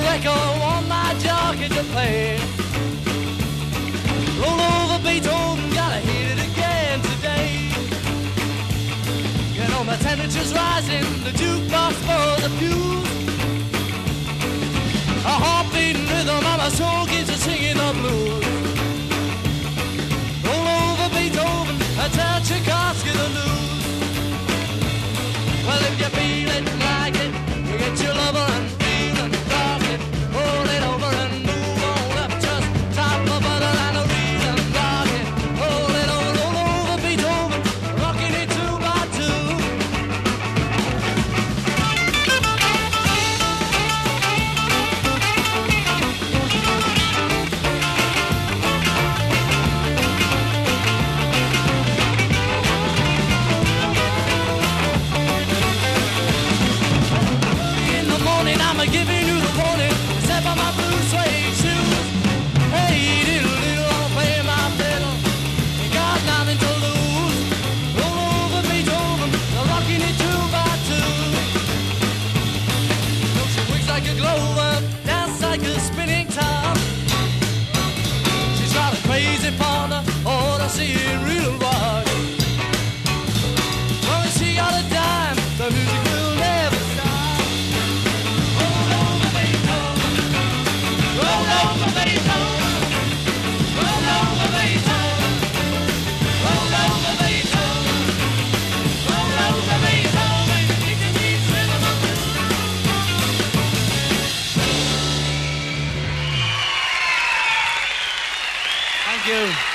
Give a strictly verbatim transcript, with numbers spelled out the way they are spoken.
echo on my jacket to play. Roll over Beethoven, gotta hit it again today. You know my temperature's rising, the jukebox for the fuse. A heart-beating rhythm of my soul keeps us singing the blues. Roll over Beethoven, I tell Tchaikovsky the news. Well, if you feel it, like it, you get your lover and feel and rock it. Roll it over and move on up, just top of other and a reel and rock it. Roll it over, roll over Beethoven, rocking it two by two. I'm giving you the warning. Step on my blue suede shoes. Hey, diddle diddle, I'll play my fiddle. Ain't got nothing to lose. Roll over Beethoven, I'm rocking it two by two. So she wigs like a globe, dance like a spinning top. She's got a crazy partner, oh, to see it real rock. Well, she got a dime, the music will never stop. Thank you.